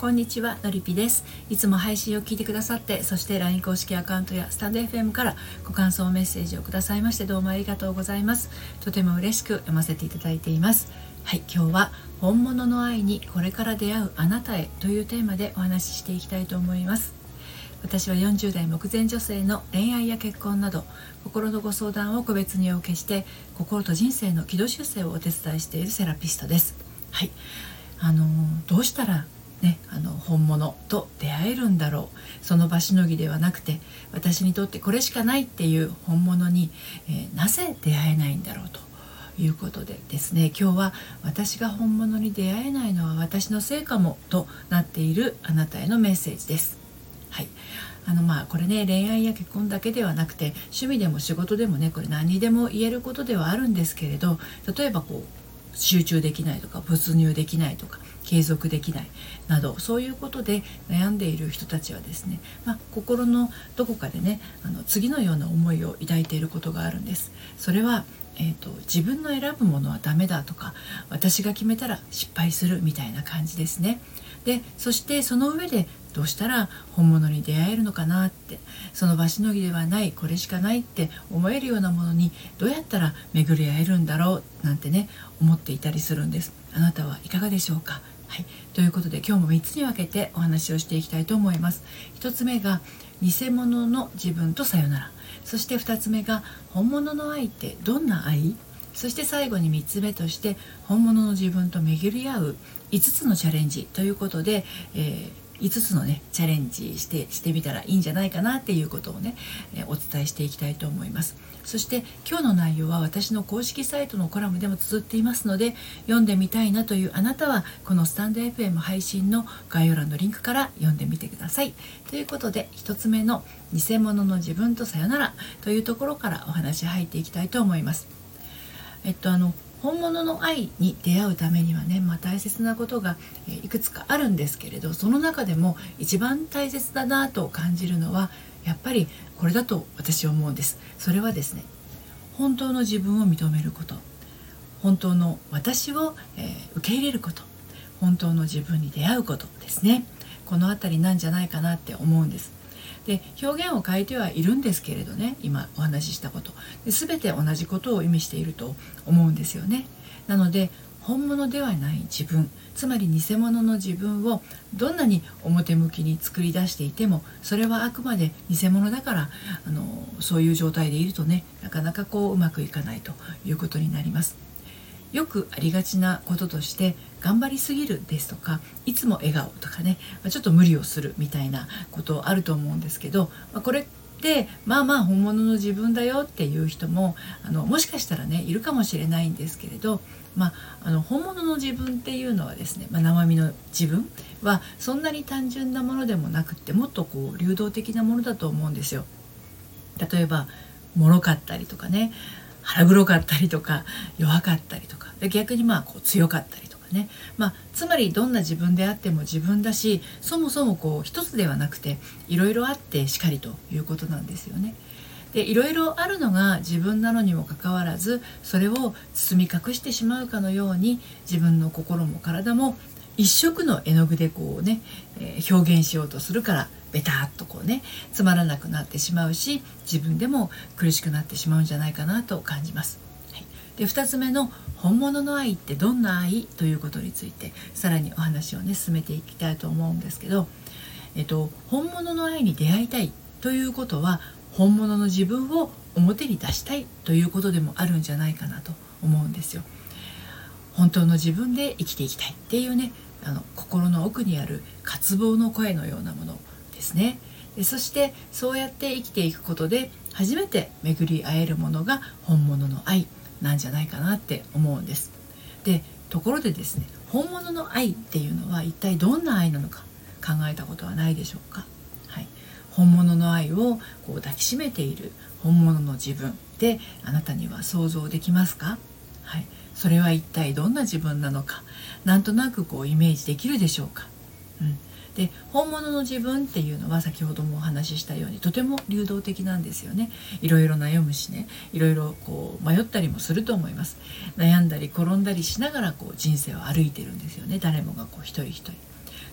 こんにちは、のりぴです。いつも配信を聞いてくださって、そして LINE 公式アカウントやスタンド FM からご感想メッセージをくださいまして、どうもありがとうございます。とても嬉しく読ませていただいています。はい、今日は本物の愛にこれから出会うあなたへというテーマでお話ししていきたいと思います。私は40代目前女性の恋愛や結婚など心のご相談を個別にお受けして、心と人生の軌道修正をお手伝いしているセラピストです。はい、どうしたらね、本物と出会えるんだろう。その場しのぎではなくて、私にとってこれしかないっていう本物に、なぜ出会えないんだろうということでですね、今日は私が本物に出会えないのは私のせいかもとなっているあなたへのメッセージです。はい、これね、恋愛や結婚だけではなくて、趣味でも仕事でもね、これ何にでも言えることではあるんですけれど、例えば集中できないとか、没入できないとか、継続できないなど、そういうことで悩んでいる人たちはですね、心のどこかでね、次のような思いを抱いていることがあるんです。それは、自分の選ぶものはダメだとか、私が決めたら失敗するみたいな感じですね。で、そしてその上でどうしたら本物に出会えるのかなって、その場しのぎではない、これしかないって思えるようなものにどうやったら巡り合えるんだろうなんてね、思っていたりするんです。あなたはいかがでしょうか。はい、ということで今日も3つに分けてお話をしていきたいと思います。1つ目が偽物の自分とさよなら、そして2つ目が本物の愛ってどんな愛、そして最後に3つ目として本物の自分と巡り合う5つのチャレンジということで、5つのねチャレンジしてみたらいいんじゃないかなっていうことをね、お伝えしていきたいと思います。そして今日の内容は私の公式サイトのコラムでも綴っていますので、読んでみたいなというあなたはこのスタンド FM 配信の概要欄のリンクから読んでみてください。ということで、1つ目の偽物の自分とさよならというところからお話入っていきたいと思います。本物の愛に出会うためにはね、大切なことがいくつかあるんですけれど、その中でも一番大切だなと感じるのはやっぱりこれだと私は思うんです。それはですね、本当の自分を認めること、本当の私を、受け入れること、本当の自分に出会うことですね。このあたりなんじゃないかなって思うんです。で、表現を変えてはいるんですけれどね、今お話ししたことで全て同じことを意味していると思うんですよね。なので本物ではない自分、つまり偽物の自分をどんなに表向きに作り出していても、それはあくまで偽物だから、そういう状態でいるとね、なかなかうまくいかないということになります。よくありがちなこととして、頑張りすぎるですとか、いつも笑顔とかね、ちょっと無理をするみたいなことあると思うんですけど、これって本物の自分だよっていう人ももしかしたらねいるかもしれないんですけれど、本物の自分っていうのはですね、生身の自分はそんなに単純なものでもなくって、もっと流動的なものだと思うんですよ。例えば脆かったりとかね、腹黒かったりとか、弱かったりとかで、逆に強かったりとかね、つまりどんな自分であっても自分だし、そもそも一つではなくていろいろあってしかりということなんですよね。で、いろいろあるのが自分なのにもかかわらず、それを包み隠してしまうかのように、自分の心も体も一色の絵の具で表現しようとするから、ベタっとつまらなくなってしまうし、自分でも苦しくなってしまうんじゃないかなと感じます。はい、で、2つ目の本物の愛ってどんな愛ということについて、さらにお話をね進めていきたいと思うんですけど、本物の愛に出会いたいということは、本物の自分を表に出したいということでもあるんじゃないかなと思うんですよ。本当の自分で生きていきたいっていうね、心の奥にある渇望の声のようなものですね。で、そしてそうやって生きていくことで初めて巡り合えるものが本物の愛なんじゃないかなって思うんです。で、ところでですね、本物の愛っていうのは一体どんな愛なのか考えたことはないでしょうか。はい、本物の愛を抱きしめている本物の自分であなたには想像できますか。はい、それは一体どんな自分なのか、なんとなくイメージできるでしょうか。で、本物の自分っていうのは先ほどもお話ししたようにとても流動的なんですよね。いろいろ悩むしね、いろいろ迷ったりもすると思います。悩んだり転んだりしながら人生を歩いてるんですよね、誰もが一人一人。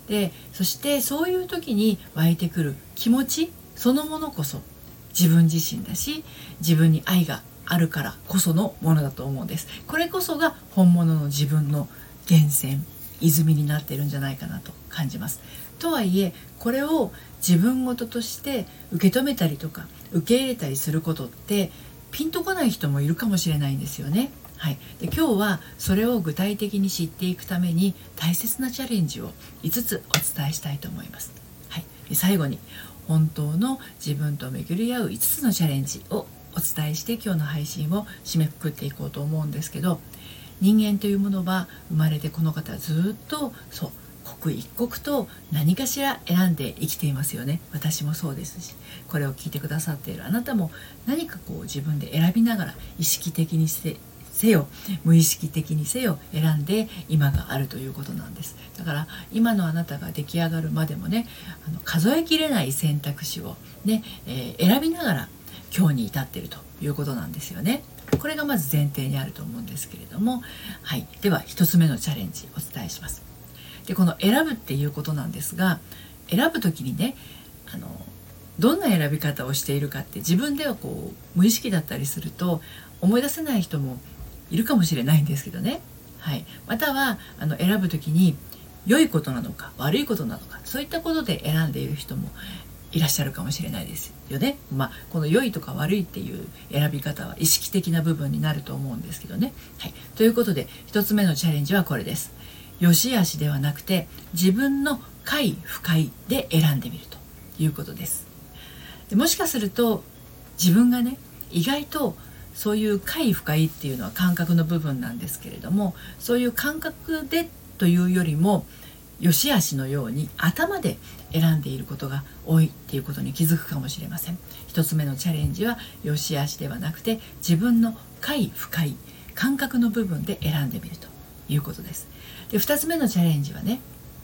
でそしてそういう時に湧いてくる気持ちそのものこそ自分自身だし、自分に愛があるからこそのものだと思うんです。これこそが本物の自分の源泉、泉になっているんじゃないかなと感じます。とはいえこれを自分事として受け止めたりとか受け入れたりすることってピンとこない人もいるかもしれないんですよね。はい、で今日はそれを具体的に知っていくために大切なチャレンジを5つお伝えしたいと思います。はい、で最後に本当の自分と巡り合う5つのチャレンジをお伝えして今日の配信を締めくくっていこうと思うんですけど、人間というものは生まれてこの方ずっと刻一刻と何かしら選んで生きていますよね。私もそうですし、これを聞いてくださっているあなたも何か自分で選びながら意識的にせよ無意識的にせよ選んで今があるということなんです。だから今のあなたが出来上がるまでもね、数えきれない選択肢をね、選びながら今日に至っているということなんですよね。これがまず前提にあると思うんですけれども、はい、では1つ目のチャレンジお伝えします。でこの選ぶっていうことなんですが、選ぶ時にねどんな選び方をしているかって自分では無意識だったりすると思い出せない人もいるかもしれないんですけどね、はい、または選ぶ時に良いことなのか悪いことなのかそういったことで選んでいる人もいらっしゃるかもしれないですよね。この良いとか悪いっていう選び方は意識的な部分になると思うんですけどね、はい、ということで1つ目のチャレンジはこれです。良し悪しではなくて自分の快不快で選んでみるということです。でもしかすると自分がね意外とそういう快不快っていうのは感覚の部分なんですけれども、そういう感覚でというよりも良し悪しのように頭で選んでいることが多いっていうことに気づくかもしれません。一つ目のチャレンジは良し悪しではなくて自分の快不快感覚の部分で選んでみるということです。で2つ目のチャレンジはね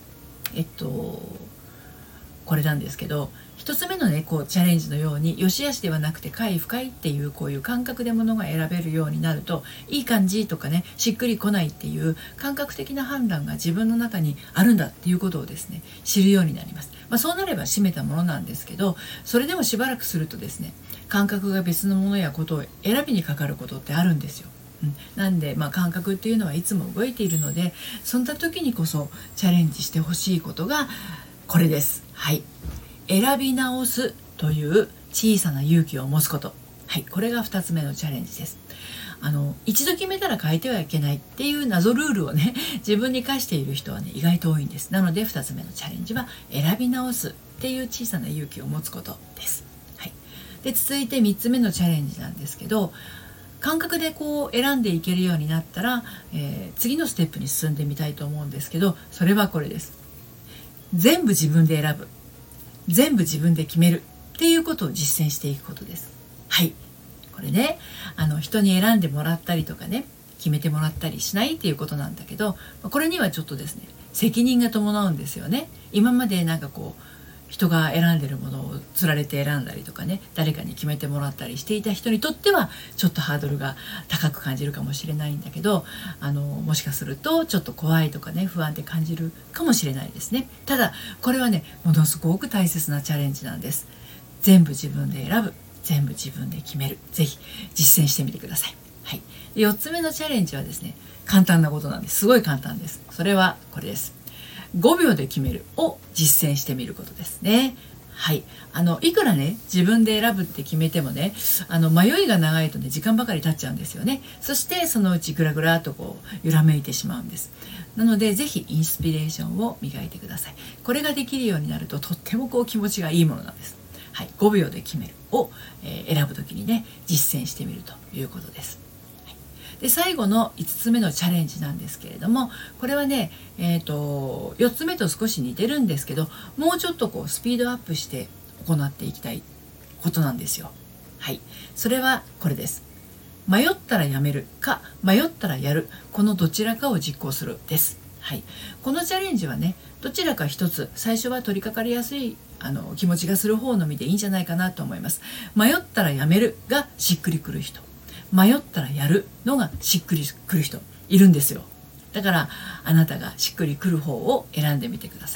これなんですけど、1つ目のねチャレンジのように良し悪しではなくて快不快っていうこういう感覚でものが選べるようになると、いい感じとかねしっくりこないっていう感覚的な判断が自分の中にあるんだっていうことをですね知るようになります。そうなれば締めたものなんですけど、それでもしばらくするとですね感覚が別のものやことを選びにかかることってあるんですよ。なんで感覚っていうのはいつも動いているので、そんな時にこそチャレンジしてほしいことがこれです。はい、選び直すという小さな勇気を持つこと。はい、これが2つ目のチャレンジです。一度決めたら変えてはいけないっていう謎ルールをね自分に課している人はね意外と多いんです。なので2つ目のチャレンジは選び直すっていう小さな勇気を持つことです。はい、で続いて3つ目のチャレンジなんですけど、感覚で選んでいけるようになったら、次のステップに進んでみたいと思うんですけど、それはこれです。全部自分で選ぶ、全部自分で決めるっていうことを実践していくことです。はい、これね人に選んでもらったりとかね決めてもらったりしないっていうことなんだけど、これにはちょっとですね責任が伴うんですよね。今まで人が選んでるものをつられて選んだりとかね誰かに決めてもらったりしていた人にとってはちょっとハードルが高く感じるかもしれないんだけど、もしかするとちょっと怖いとかね不安って感じるかもしれないですね。ただこれはねものすごく大切なチャレンジなんです。全部自分で選ぶ、全部自分で決める、ぜひ実践してみてください。はい、で4つ目のチャレンジはですね簡単なことなんです。すごい簡単です。それはこれです。5秒で決めるを実践してみることですね。はい、いくらね自分で選ぶって決めてもね迷いが長いとね時間ばかり経っちゃうんですよね。そしてそのうちグラグラと揺らめいてしまうんです。なのでぜひインスピレーションを磨いてください。これができるようになるととっても気持ちがいいものなんです。はい、5秒で決めるを、選ぶときにね実践してみるということです。で最後の5つ目のチャレンジなんですけれども、これはね、4つ目と少し似てるんですけど、もうちょっとスピードアップして行っていきたいことなんですよ。はい、それはこれです。迷ったらやめるか迷ったらやる、このどちらかを実行するです。はい、このチャレンジはねどちらか一つ最初は取り掛かりやすい気持ちがする方のみでいいんじゃないかなと思います。迷ったらやめるがしっくりくる人、迷ったらやるのがしっくりくる人いるんですよ。だからあなたがしっくりくる方を選んでみてください。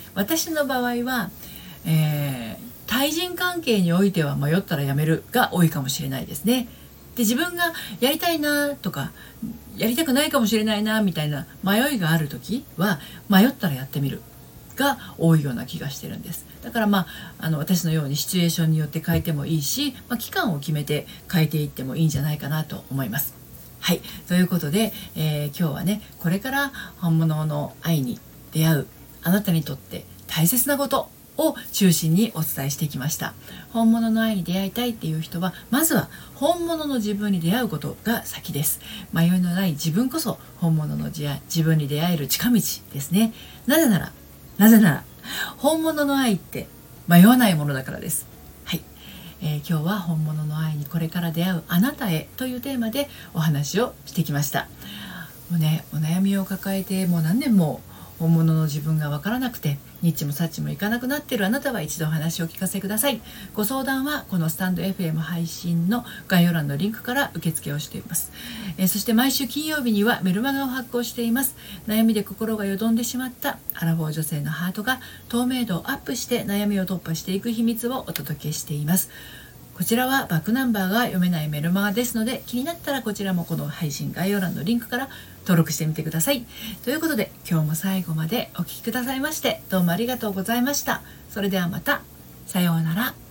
私の場合は、対人関係においては迷ったらやめるが多いかもしれないですね。で、自分がやりたいなとかやりたくないかもしれないなみたいな迷いがある時は迷ったらやってみるが多いような気がしてるんです。だから私のようにシチュエーションによって変えてもいいし、期間を決めて変えていってもいいんじゃないかなと思います。はい、ということで、今日はね、これから本物の愛に出会うあなたにとって大切なことを中心にお伝えしてきました。本物の愛に出会いたいっていう人は、まずは本物の自分に出会うことが先です。迷いのない自分こそ本物の自分に出会える近道ですね。なぜなら本物の愛って迷わないものだからです。はい、今日は本物の愛にこれから出会うあなたへというテーマでお話をしてきました。もうね、お悩みを抱えてもう何年も本物の自分が分からなくてニッチもサッチもいかなくなっているあなたは一度お話を聞かせください。ご相談はこのスタンド FM 配信の概要欄のリンクから受付をしています。そして毎週金曜日にはメルマガを発行しています。悩みで心がよどんでしまったアラフォー女性のハートが透明度をアップして悩みを突破していく秘密をお届けしています。こちらはバックナンバーが読めないメルマガですので、気になったらこちらもこの配信概要欄のリンクから登録してみてください。ということで、今日も最後までお聞きくださいましてどうもありがとうございました。それではまた。さようなら。